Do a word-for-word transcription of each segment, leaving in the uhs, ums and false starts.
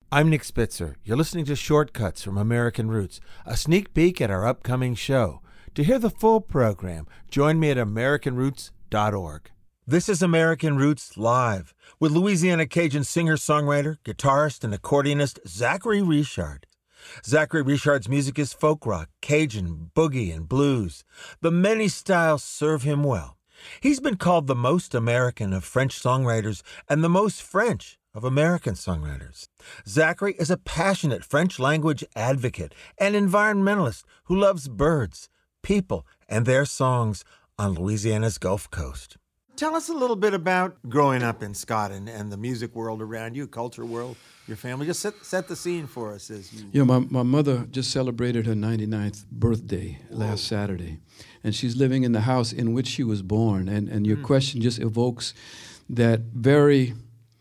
I'm Nick Spitzer. You're listening to Shortcuts from American Roots, a sneak peek at our upcoming show. To hear the full program, join me at american roots dot org. This is American Roots Live with Louisiana Cajun singer-songwriter, guitarist, and accordionist Zachary Richard. Zachary Richard's music is folk rock, Cajun, boogie, and blues. The many styles serve him well. He's been called the most American of French songwriters and the most French of American songwriters. Zachary is a passionate French language advocate and environmentalist who loves birds, people, and their songs on Louisiana's Gulf Coast. Tell us a little bit about growing up in Scotland and the music world around you, culture world, your family. Just set, set the scene for us. As you... Yeah, my, my mother just celebrated her ninety-ninth birthday last Whoa. Saturday, and she's living in the house in which she was born. And, and your mm. question just evokes that very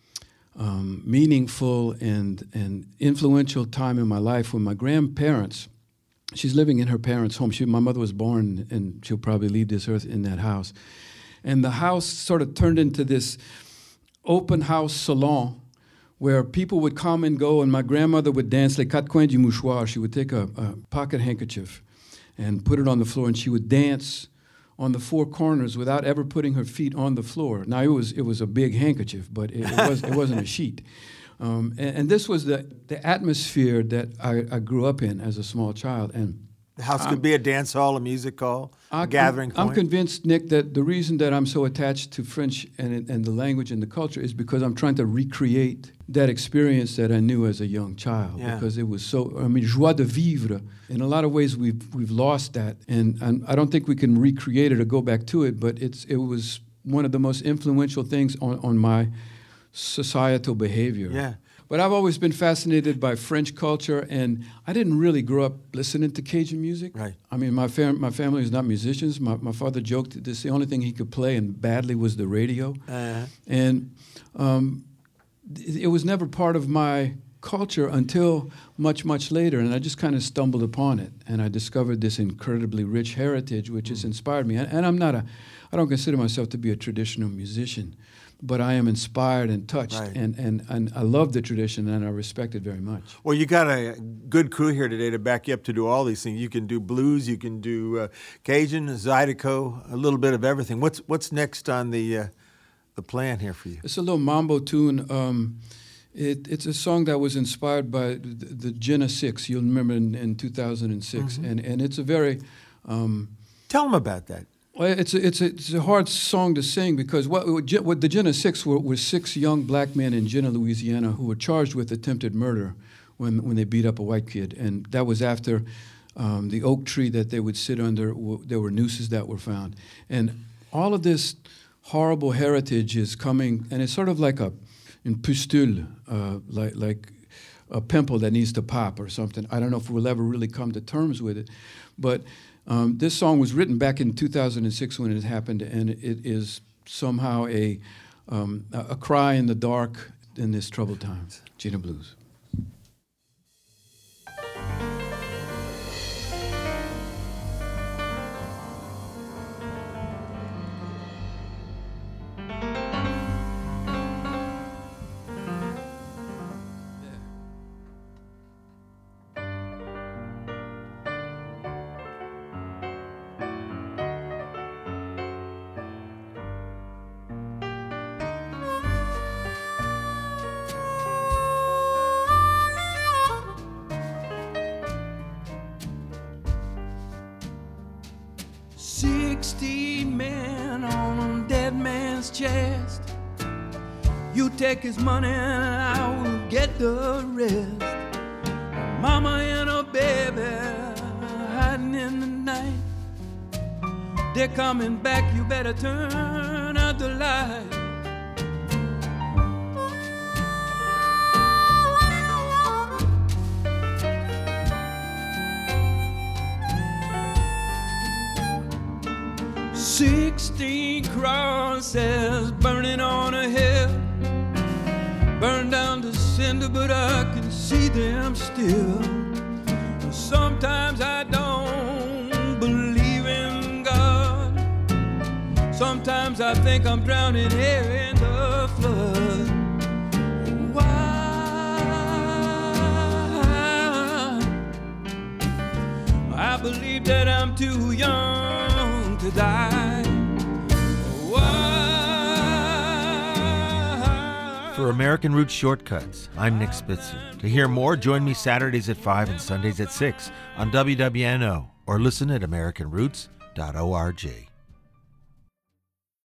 um, meaningful and, and influential time in my life when my grandparents, she's living in her parents' home. She, my mother was born, and she'll probably leave this earth in that house. And the house sort of turned into this open house salon where people would come and go, and my grandmother would dance les quatre coins du mouchoir. She would take a, a pocket handkerchief and put it on the floor, and she would dance on the four corners without ever putting her feet on the floor. Now, it was it was a big handkerchief, but it, it, was, it wasn't a sheet. Um, and, and this was the, the atmosphere that I, I grew up in as a small child. And the house could I'm, be a dance hall, a music hall, a I'm, gathering point. I'm convinced, Nick, that the reason that I'm so attached to French and, and the language and the culture is because I'm trying to recreate that experience that I knew as a young child. Yeah. Because it was so, I mean, joie de vivre. In a lot of ways, we've we've lost that. And, and I don't think we can recreate it or go back to it, but it's it was one of the most influential things on, on my societal behavior. Yeah. But I've always been fascinated by French culture, and I didn't really grow up listening to Cajun music. Right. I mean, my fam- my family is not musicians. My my father joked that this the only thing he could play, and badly, was the radio. Uh-huh. And um, it, it was never part of my culture until much, much later, and I just kind of stumbled upon it, and I discovered this incredibly rich heritage, which mm. has inspired me. And, and I'm not a, I don't consider myself to be a traditional musician, but I am inspired and touched, right. and, and, and I love the tradition, and I respect it very much. Well, you got a good crew here today to back you up to do all these things. You can do blues, you can do uh, Cajun, Zydeco, a little bit of everything. What's what's next on the uh, the plan here for you? It's a little mambo tune. Um, it, it's a song that was inspired by the, the Jenna Six. You'll remember in, in two thousand six, mm-hmm. and and it's a very. Um, Tell them about that. Well, it's a, it's a, it's a hard song to sing because what, what the Jenna Six were, were six young black men in Jenna, Louisiana, who were charged with attempted murder when when they beat up a white kid, and that was after um, the oak tree that they would sit under. W- there were nooses that were found, and all of this horrible heritage is coming, and it's sort of like a une pustule, uh, like like a pimple that needs to pop or something. I don't know if we'll ever really come to terms with it, but. Um, this song was written back in two thousand six when it happened, and it is somehow a um, a cry in the dark in this troubled times. Gina Blues. Sixteen men on a dead man's chest. You take his money and I will get the rest. Mama and her baby hiding in the night. They're coming back, you better turn out the light. Sixteen crosses burning on a hill, burned down to cinder, but I can see them still. Sometimes I don't believe in God. Sometimes I think I'm drowning here in the flood. Why believe that I'm too young to die. Why? For American Roots Shortcuts, I'm Nick Spitzer. To hear more, join me Saturdays at five and Sundays at six on W W N O or listen at american roots dot org.